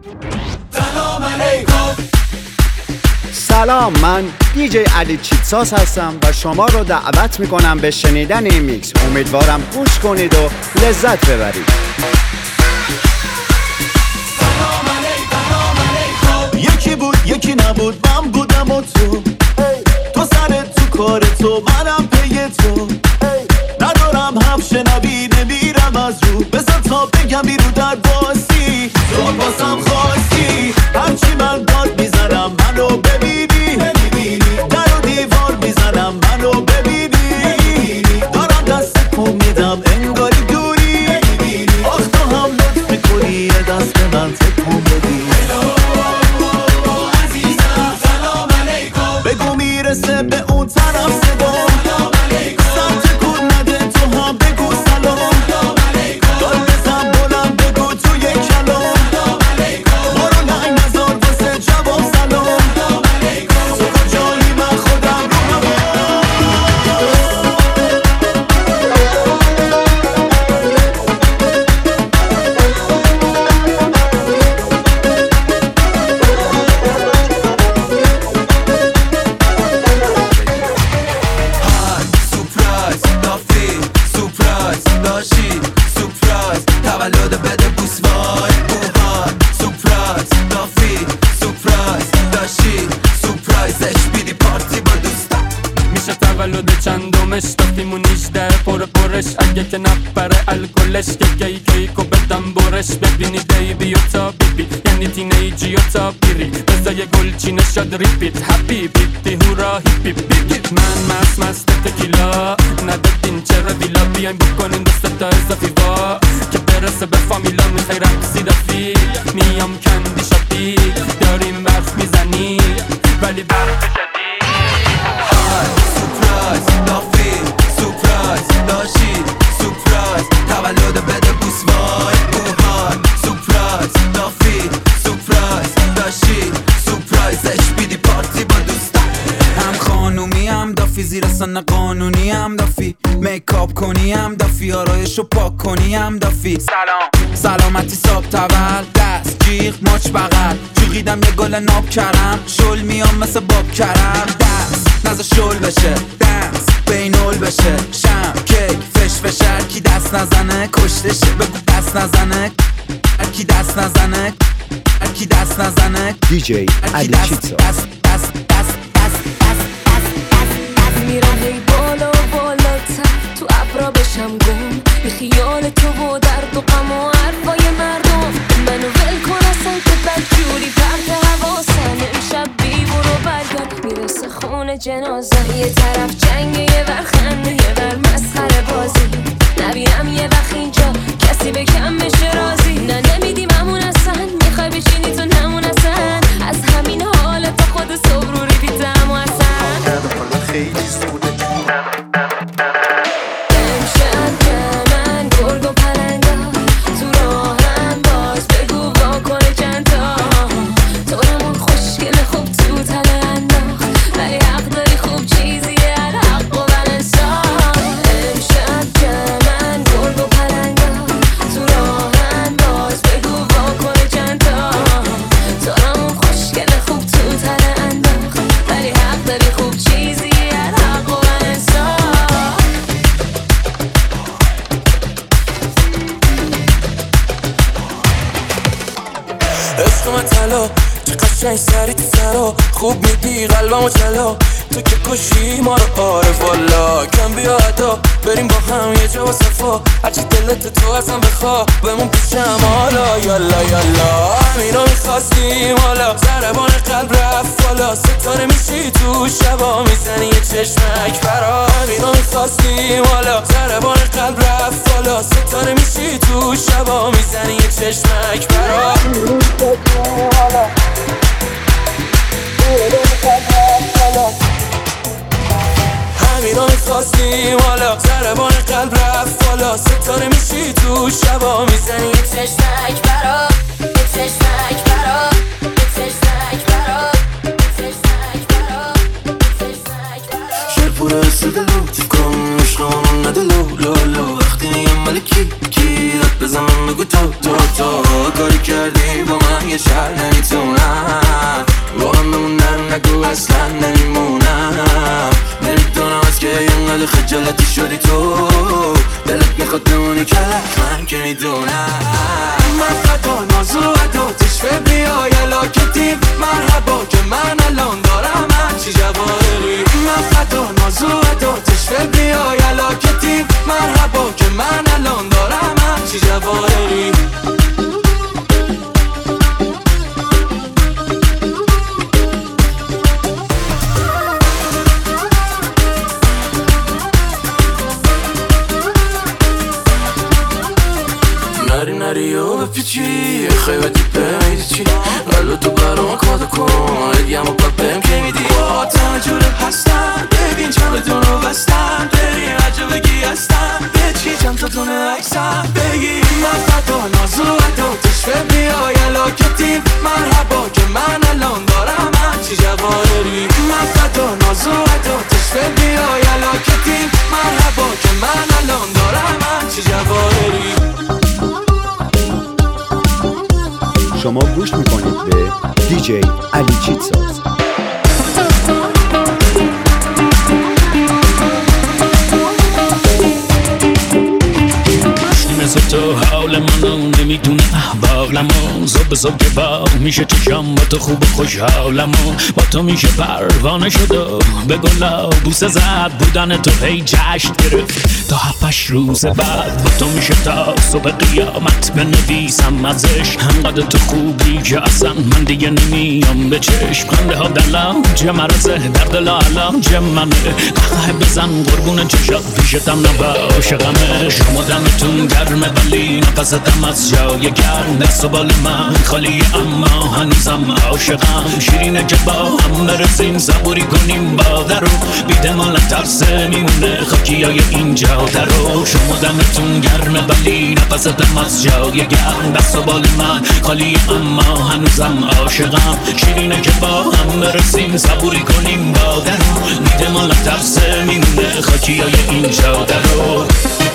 سلام، من دیجی علی چیتساس هستم و شما رو دعوت میکنم به شنیدن این میکس. امیدوارم گوش کنید و لذت ببرید. یکی بود یکی نبود، من بودم و تو سرت تو کار تو، منم پی تو. ندارم هم شنوی، نمیرم از رو، بذار تا بگم بیرو در باسی. تو بازم خواستی هرچی من داد میزنم، منو ببینی در و دیوار میزنم، منو ببینی دارم دست کن میدم انگاری دوری. آخ تو هم لطف میکنی یه دست به من تکون بدی. بگو میرسه به اون طرف صدا، سر تکون نده تو هم بگو سلام. دار بزن بلند بگو توی کلام، برو ننگ نزار واسه جواب سلام. تو کجایی من خودم رو اگه که نپره الکلش که کیکو بدم برش. ببینی بیبی و تا بیبی یعنی تینیجی و تا بیری، بزا یه گلچینه شد ریپیت هپی بیتی هورا هیپی بیگیت. من مست تکیلا ندادین چرا دیلا، بیاین بکنین دست تا اضافی وا که برسه به فامیلا. میخوای رقصی دفی میام کندی شدی، داریم برف میزنی ولی برف شدی. سورپرایز دافی سورپرایز داشی، سورپرایز تولد بده بوس وای بوهان. سورپرایز دافی سورپرایز داشی، سورپرایزش بیدی پارتی با دوستان. هم خانومی هم دافی، زیر سن قانونی هم دافی، میکاپ کنی هم دافی، آرایشو پاک کنی هم دافی. سلامتی صاحب تول، دست جیغ ماچ بغل، جوغیدم یه گل ناب کرم، شل میام مثل باب کرم. دست نزا شل بشه، دست بینول بشه، شم کیک فش فشر کی دست نزنه کشتشه. بگو دست نزنه کی دست نزنه کی دست نزنه. دیجی علی چیتساس. میرم هی بالا بالاتر تو ابرا بشم گم، بی خیال تو و درد و غم و حرفای مردم. منو ول کن اصلا که بدجوری پرت حواسم، امشب بی برو برگرد میرسه خونه جنازه. یه طرف جنگ یه ور خنده یه ور مسخره بازی، نبینم یه وقت اینجا کسی به کم بشه راضی. نه نمیدیم همون اصلا، میخوای بشینی تو نمون اصلا، از همین حالت خود صبح رو ریدیدم و اصلا خیلی زوده. امشب من گرگ و پلنگا تو راهم، باز بگو واکنه چند تا. تو رمون خوشگل خوب تو تله انداخت، ولی حق داری خوب چیزیه الحق و بلنسان. امشب من گرگ و پلنگا تو راهم، باز بگو واکنه چند تا. تو رمون خوشگل خوب تو تله انداخت، ولی حق داری خوب چیزیه الحق و بلنسان. عشق من طلا چه قشنگ سری تو سرا، خوب میدی قلبمو چلا. تو که کشی ما رو آره والا، کم بیا عدا بریم با هم یه جا و صفا. هرچی دلت تو ازم بخوا بمون پیشم حالا. یالا یالا همینا میخواستیم حالا، ضربان قلب رفت بالا. ستاره میشی تو شبا میزنی یه چشمک برا. همینا میخواستیم حالا، ضربان قلب رفت بالا. ستاره میشی تو شبا میزنی یه چشمک برا. همینا میخواستیم حالا، ضربان قلب رفت بالا. ستاره میشی تو شبا میزنی یه چشمک برا، یه چشمک برا، یه چشمک برا، یه چشمک برا، یه چشمک برا. شعر پر حس دلو تیکم عشقمون ندلو لولو. وقتی میگم مال کی داد بزنم بگو تو کاری کردی با من یه شهر نمیتونم با هم بمونم نگو اصلا نمیمونم نمیدونم از که اینقدر خجالتی شدی تو دلت میخواد بمونی کلک من که میدونم من خطا نازو عداتش فبری های علاکتیم مرحبا که من الان دارم هرچی جواهری من خطا نازو عداتش فبری های علاکتیم مرحبا که من الان دارم هرچی جواهری نری و بپیچی خیبتی بمیدی چی قلو تو برام کادا کن ادیم و پاپم که میدی با تنه جوره هستم ببین چندتون رو بستم بری عجب بگی هستم به چی چندتون عکسم بگی من فتا نازو عداتش فبری های علاکتیم مرحبا که من الان دارم هرچی جواهری من فتا نازو عداتش فبری های علاکتیم مرحبا که من الان دارم هرچی جواهری شما گوش میکنید به دیجی علی چیتساز. مثل تو حال منو نمیدونه احوالمو زب زب که با میشه چشم با تو خوب و خوشحالمو با تو میشه پروانه شد به گلا بوسه زد بودن تو هی جشن گرفت تا 7 روز بعد با تو میشه تا صبح قیامت بنویسم ازش انقدر تو خوبی که اصلا من دیگه نمیام به چشم خنده ها دلم مرزه در دل علاج منه قهقه بزن قربون چشات پیشتم نباشه غمه شما دمتون گرمه ولی نفستم از جای گرم دست و بال من خالی اما هنوزم عاشقم شیرینه که با هم برسیم صبوری کنیم باده رو بیده مال ترسه میمونه خاکیای اینجا درو شما دمتون گرمه ولی نفستم از جای گرم دست و بال من خالی اما هنوزم عاشقم شیرینه که با هم برسیم صبوری کنیم باده رو بیده مال ترسه میمونه خاکیای اینجا درو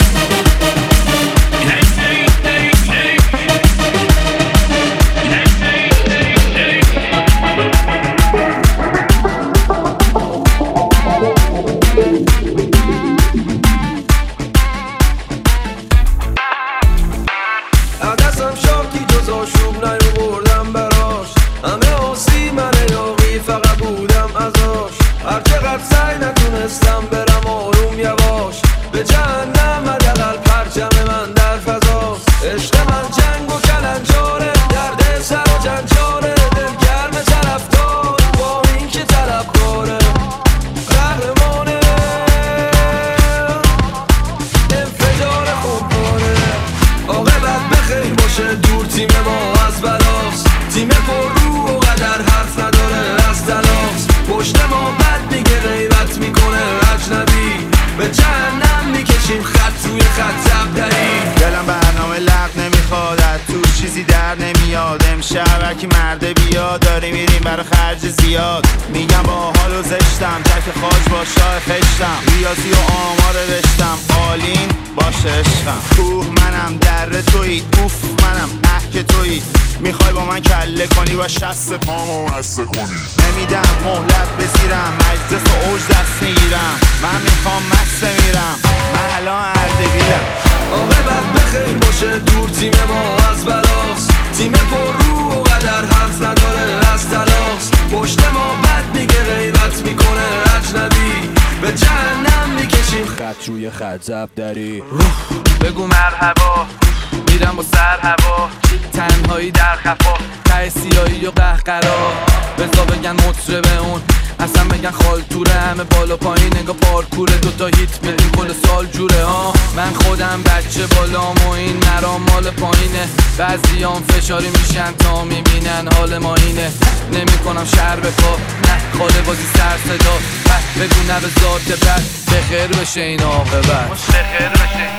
هرکی مرده بیا داری میریم برای خرج زیاد میگم با حال و زشتم تک خاج با شاه خشتم ریاضی و آمار رشتم آلین باشه عشقم کوه منم در تویی اوف منم که تویی میخوای با من کله کنی و شست پامو بسته کنی نمیدم مهلت بزیرم مجلس و اوج دست میگیرم من میخوام مست میرم من الان اردبیلم عاقبت بخیر باشه دور تیم ما از بلاس تیم پر رو و قدر حرف نداره از تلاس پشت ما بد میگه غیبت میکنه اجنبی به جهنم میکشیم خط روی خط زب داری بگو مرحبا میرم با سر هوا تنهایی در خفا ته سیاهی و قهقرا بزا بگن مطربه اون اصلا بگن خالتوره همه بالا پایین نگاه پارکوره دوتا هیت بدیم کل سال جوره ها من خودم بچه بالام و این مرام مال پایینه بعضیام فشاری میشن تا میبینن حال ما اینه نمی کنم شهر به پا نه خاله بازی سر صدا بگو نه به ذات بد بخیر بشه این عاقبت بخیر بشه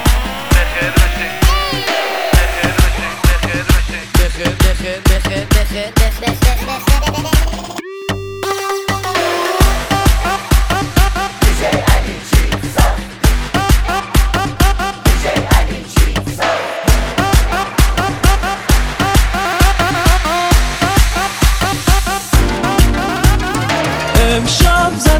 بخیر بشه بخیر بشه بخیر بخیر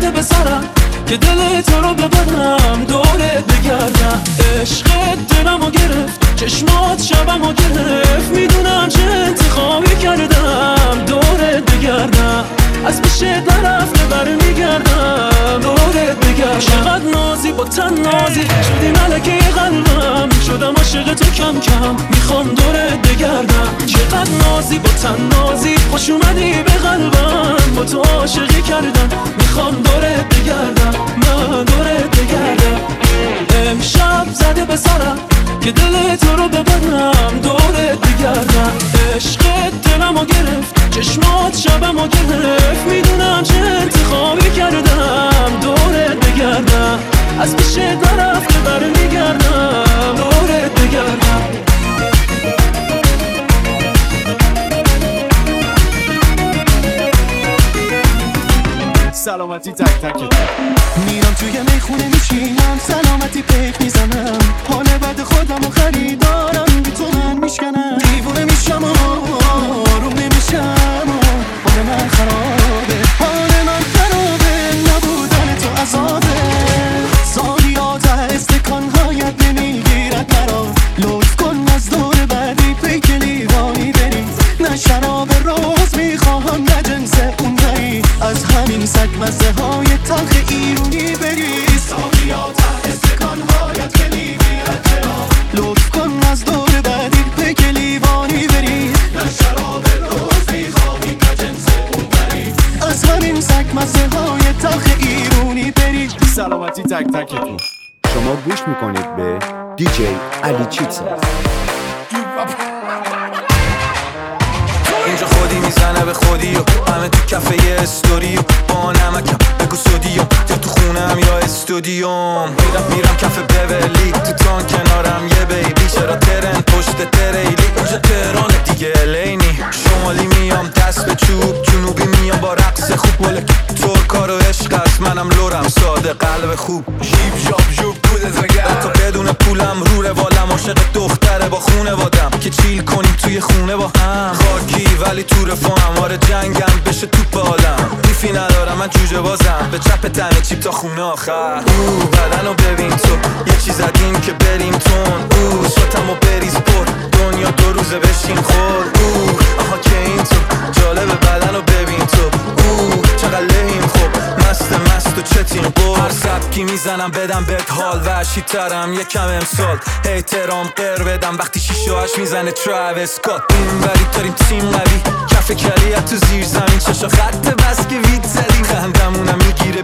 زده به سرم که دل تو رو ببرم دورت بگردم. عشقت دلمو گرفت، چشمات شبمو گرفت، میدونم چه انتخابی کردم دورت بگردم. از پیشت نرفته برمیگردم دورت بگردم. چقدر نازی با تن نازی شدی ملکه قلبم، شدم عاشق تو کم کم میخوام دورت بگردم. چقدر نازی با تن نازی خوش اومدی به قلبم، با تو عاشقی کردم میخوام دورت بگردم، من دورت بگردم. امشب زده به سرم که دل تو رو ببرم دورت بگردم. عشقت دلمو گرفت، چشمات شبمو گرفت، میدونم چه انتخابی کردم دورت بگردم. از پیشت نرفته برمیگردم دورت بگردم. سلامتی تک تک میرم توی میخونه میشینم، سلامتی پیک میزنم، حال بد خودم و خریدارم بی تو من میشکنم. دیوونه میشم و آروم نمیشم و حال من خرابه، حال من خرابه، نبودن تو عذابه. سالیات استکانهایت نمیگیرد مرا، لطف کن از دور بعدی پیک لیوانی بری. نه شراب روز میخواهم نه جنس اون بری، از همین سگ مزه های تلخ ایرونی بری. سالیات استکانهایت که نمیگیرد مرا، لطف کن از دور بعدی پیک لیوانی بری. نه شراب روز میخواهی نه جنس اون بری، از همین سگ مزه های تلخ ایرونی بری. سلامتی تک تکتون. شما گوش میکنید به دیجی علی چیتساز. اینجا خودی میزنه به خودی و همه تو کفه یه استوری و با نمکم بگو سودیوم، یا تو خونم یا استودیوم. میرم کفه بولی تو تان کنارم یه بیبی، چرا ترن پشت تریلی اونجا تهران دیگه الینی. شمالی میام دست به چوب، جنوبی میام با رقص خوب، ولک ترکا و عشق است، منم لورم ساده قلب خوب. جیب جاب جوب بوده زگر تا بدون پولم رو روالم، عاشق دختره با خونه وادم که چیل کنیم توی خونه با هم. خاکی ولی تو رفاهم، آره جنگم بشه توپ عالم. دیفی ندارم من جوجه بازم، به چپ تنه چیپ تا خونه آخر. بدنو ببین تو یه چیز زدیم که بریم تون، شاتمو بریز پر دنیا دو روزه بشین خور. آها که این تو جالبه، بدنو ببین تو چقدر لحیم خوب، مست و چتیم قول. هر سبکی میزنم بدم بهت حال، وحشی ترم یکم امسال. احترام قر بدم وقتی 6 و 8 میزنه تراویس اسکات. این وری داریم تیم قوی، کف کلیت تو زیر زمین، چشا خط بس که وید زدیم، خندمونم میگیره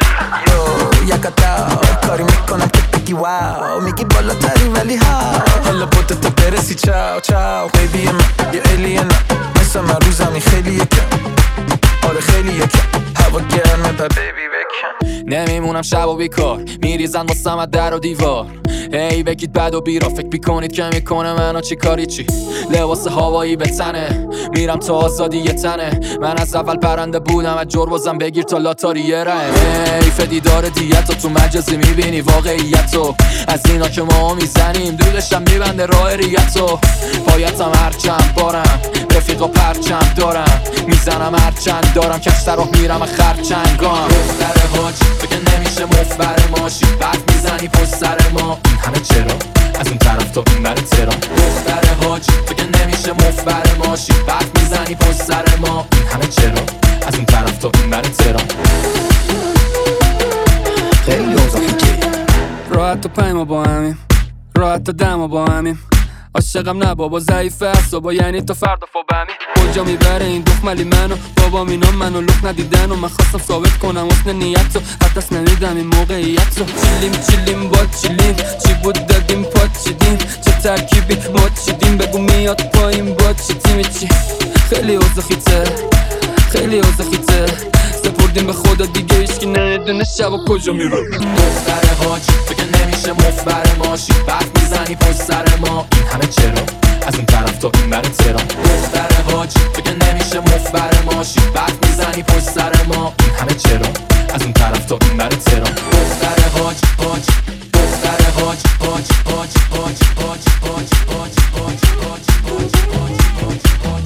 بیدلی. یکتا کاری میکنم که بگی واو، میگی بالاتری ولی ها، حالا بودت برسی چاو چاو. بیبی من یه الین، مثل من رو زمین خیلی یکم، آره خیلی یکم، هوا گرمه پا بیبی بکن. نمیمونم شب و بیکار، میریزن واسم از در و دیوار. هی بگید بد و بیرا، فکر بیکنید که میکنه منو چی کاری چی. لباس هوایی به تنه، میرم تا آزادی یه تنه. من از اول پرنده بودم، از جربازم بگیر تا لاتاری یه رهم. حیف دیدار دیتو تو مجازی میبینی واقعیتو، از اینا که ما میزنیم دودشم میبنده راه ریتو. پایتم هرچند بارم، رفیقا پرچم دارم، میزنم هرچند دارم، کش سر راه میرم خرچنگام. دختر حاج فکر نمیشه مفبر ماشی، برف میزنی پشت سر ما، این همه چرا از اون طرف تا این بر تهران. دختر حاج فکر نمیشه مفبر ماشی، برف میزنی پشت سر ما، این همه چرا از اون طرف تا این بر تهران. خیلی اوضاعی راحت تا پای ما با همیم، راحت تا دم با همیم. عاشقم نه بابا ضعیفه اعصابا، یعنی تا فردا فوبمی. کجا میبره این دخملی منو، بابا اینا منو لخ ندیدن و من خواستم ثابت کنم حسن نیتو، حتی اصلا ندیدم این موقعیتو. چیلیم با چیلیم، چی بود دادیم پات چیدیم، چه ترکیبی ما چیدیم، بگو میاد پایین با چی تیمی چی. خیلی اوضاخیته، خیلی اوضاخیته، سپردیم به خدا دیگه هیچکی نمیدونه شب و کجا میره. دختر حاج فکر نمیشه مفبر ماشی، برف میزنی پشت سر ما، این همه چرا از اون طرف تا این بر تهران. دختر حاج فکر نمیشه مفبر ماشی، برف میزنی پشت سر ما، این همه چرا از اون طرف تا این بر تهران. دختر حاج حاج، دختر حاج حاج حاج حاج حاج حاج حاج حاج حاج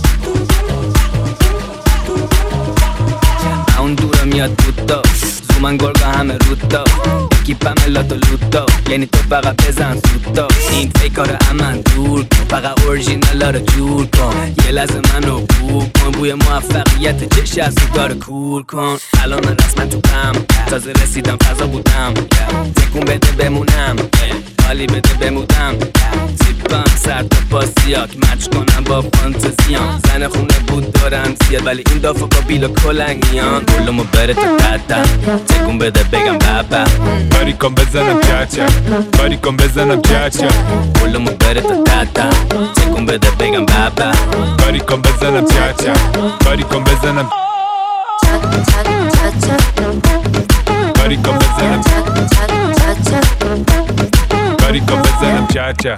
حاج. اون دورم میاد بودا، زومن من گرگا همه رودا اکیپم لاتو لوتا یعنی تو فقط بزن سوتا این فیکار امن دور کن فقط اورژینالا رو جور کن یه لحظه من رو بو کن بوی موفقیت چش از داره کور کن الان من رسما تو کم تازه رسیدم فضا بودم تکون بده بمونم حالی بده بمودم زیبم سر تا پاسیاک مچ کنم با فانتزیام زن خونه بود دارم زیاد ولی این دافا با بیل و کلنگیان گلومو بره تا تتا تکون بده بگم بابا باری کن بزنم چاچا باری کن بزنم چاچا گلومو بره تا تتا تکون بده بگم بابا باری کن بزنم چاچا باری کن بزنم باری کن بزنم باری کن بزنم چاچا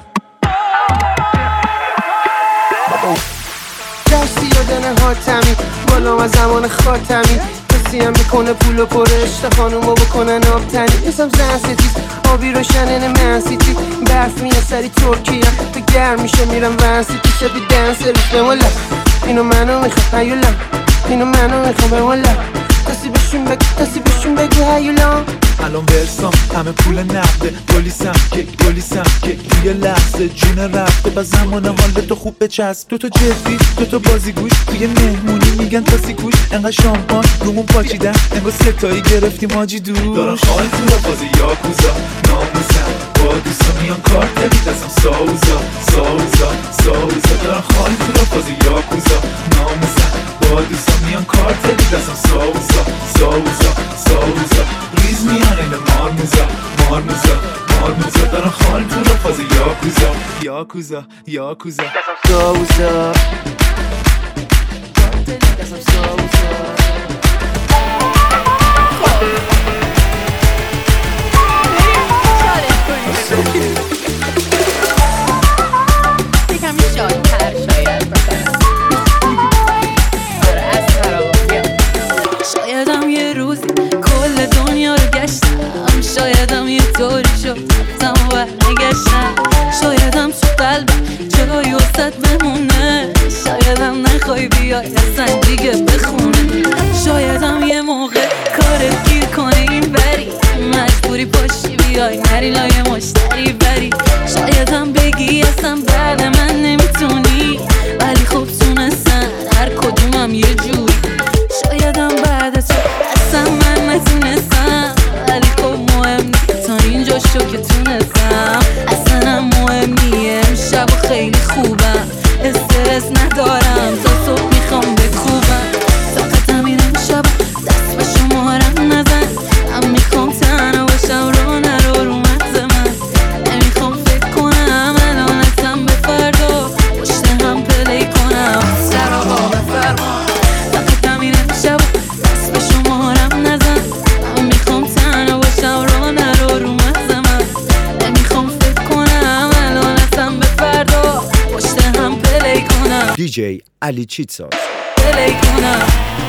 دستی یادن حاتمی بالا از زمان خاتمی کسی هم میکنه پولو پرشت خانومو بکنن آبتنی اسم زن ستیز آبی روشنن منسیتی برف میه سری ترکیه به گرم میشه میرم ونسیتی شبی دنسرش بمولا اینو منو میخوام هیولا اینو منو میخوام بمولا کسی بهشون بگو هیولا الان برسام همه پول نقده گلیسم که توی لحظه جون رفته با زمان حال تو خوب بچسب تو جدی تو بازیگوش توی مهمونی میگن تاسی کوش انقدر شامپان رومون پاچیدن انگار ستایی گرفتیم حاجی دوش دارم خواهی تو را بازی یاکوزا ناموزم با دوستا میان کارت نمیدستم ساوزا دارم خواهی تو را بازی یاکوزا ناموزم با دوستا میان کارت نمیدستم ساوزا ریز میان این مارموزا دارم خواهی تو را بازی یاکوزا ساوزا شایدم یه روزی کل دنیا رو گشتم شایدم یه طوری شد رفتم و نگشتم شایدم تو قلبم جایی وسط بمونه شایدم نخوای بیای اصلا دیگه بخونه شایدم یه موقع کارت گیر کنه این بری مجبوری پاشی بیای نری لای مشتری بری شایدم بگی اصلا بعد من نمیتونی ولی خب تونستن هر کدومم یه جوری شایدم بعد تو اصلا من نتونستم ولی خب مهم نیست تا اینجا شو که تونستم اصلا هم مهم نیه امشب و خیلی خوبم استرس ندارم تا صبح میخوام بکوبم فقط همین امشب دست به شمارم نزن من میخوام تنها باشم رو نرو رو مغز من نمیخوام فکر کنم الان اصلا به فردا پشت هم پلی کنم سر آقا بفرما فقط همین امشب دست به شمارم نزن من میخوام تنها باشم رو نرو رو مغز من نمیخوام فکر کنم الان اصلا به فردا پشت هم پلی کنم دیجی علی چیتساز پلی کنم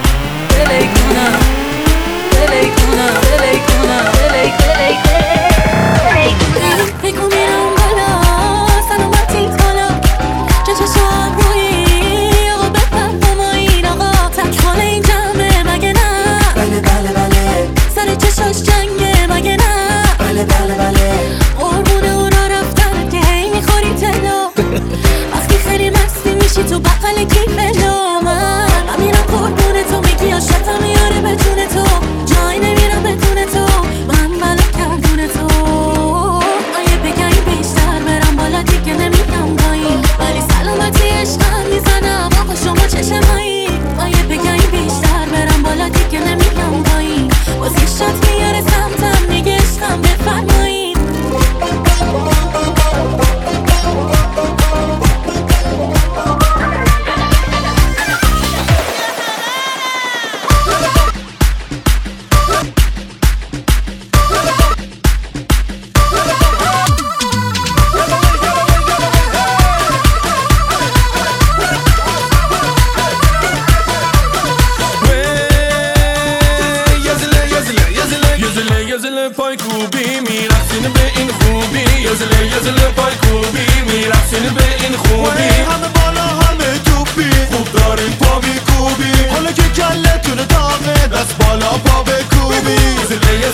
بگو میرم بالا سلامتی کالا جا چشم روی آقا بفهم با ما این آقا تک حال این جمعه مگه نه بله سر چشاش جنگه مگه نه بله قربونه اونا رفتن که هی میخوری تلا وقتی خیلی مستی میشی تو بقل کیفلا من میرم قربونه تو میگی عاشقم میاره به جون تو جای نمیرم بدون تو من بلا کردون تو آیه بگم بیشتر برم بالا دیگه نمیرم پایین ولی سلامتی عشقم میزنم آقا شما چشمایی آیه بگم بیشتر برم بالا دیگه نمیرم پایین باز یه شات میاره سمتم میگه عشقم بفرمایین یزله پای کوبی میرسین به این خوبی یزله پای کوبی میرسین به این خوبی همه بالا همه توپی خوب دارین پا میکوبی حالا که کلتون داغه دست بالا پا بکوبی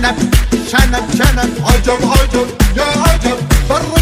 شنب شنب شنب عجب عجب يا عجب برا